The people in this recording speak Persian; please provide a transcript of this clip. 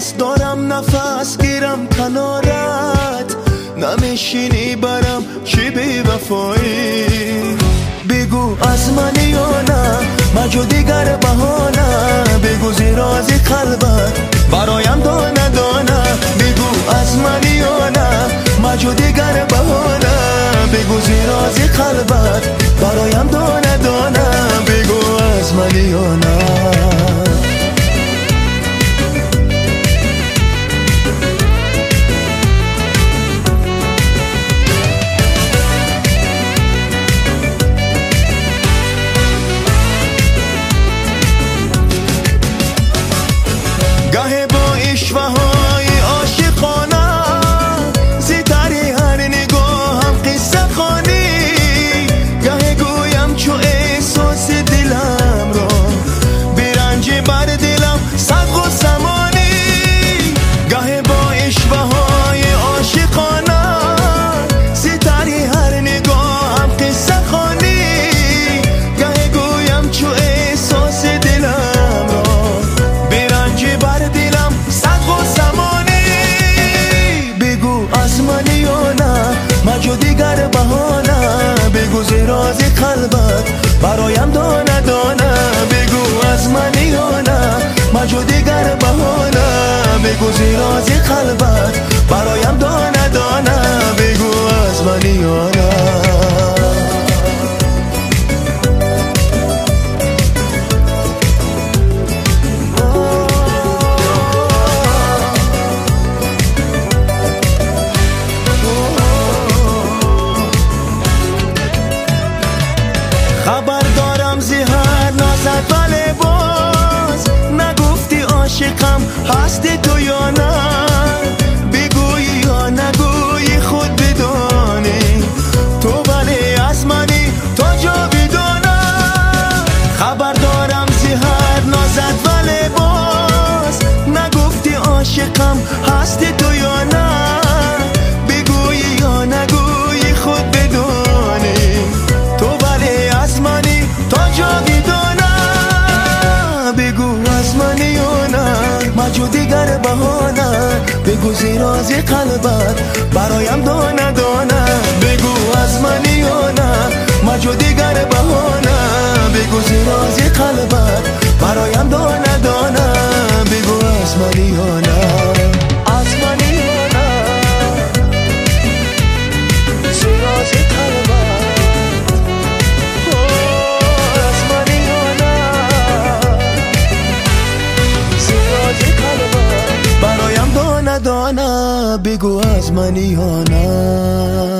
دوست دارم نفس گیرم کنارت، نمیشینی برم چی بی وفایی. بگو از منی یا نه مجو دیگر بهانه، بگو زیرازی قلبت برایم دانه دانه. بگو از منی یا نه مجو دیگر بهانه، بگو زیرازی قلبت برایم دانه دانه. بگو از منی یا نه. گه با اشوه‌های عاشقانه، زیتری هر نگاهم قصه خوانی. گه گویم چو احساس دلم را، برنج بر دلم صدق و زمانی. گه با اشوه‌های عاشقانه، زیتری هر نگاهم قصه خوانی. گه گویم چو احساس دلم را، برنج بر دلم صدق و زمانی. بگو از منی یا نه مجو دیگر بهانه، بگو زیرازی قلبت برایم دانه دانه. بگو از منی یا نه مجو دیگر بهانه، بگو زیرازی قلبت برایم دانه دانه. بگو از منی یا نه. خبر دارم زهر نازد ولی باز نگفتی عاشقم هستی تو یا نه. بگویی یا نگویی خود بدانی، تو ولی از منی تا جاودانه. خبر دارم زهر نازد ولی باز نگفتی عاشقم هستی تو یا نه. بگویی یا نگویی خود بدانی، تو ولی از منی تا جاودانه. بگو از منی یا نه مجو دیگر بهانه، بگو زیرازی قلبت برایم دانه دانه. بگو از منی یا نه مجو دیگر بهانه، بگو زیرازی قلبت برایم دانه دانه. بگو از منی یا نه. از منی یا نه زیرازی قلبت، از منی یا نه زیرازی قلبت برایم دانه دانه. بگو از منی یا نه.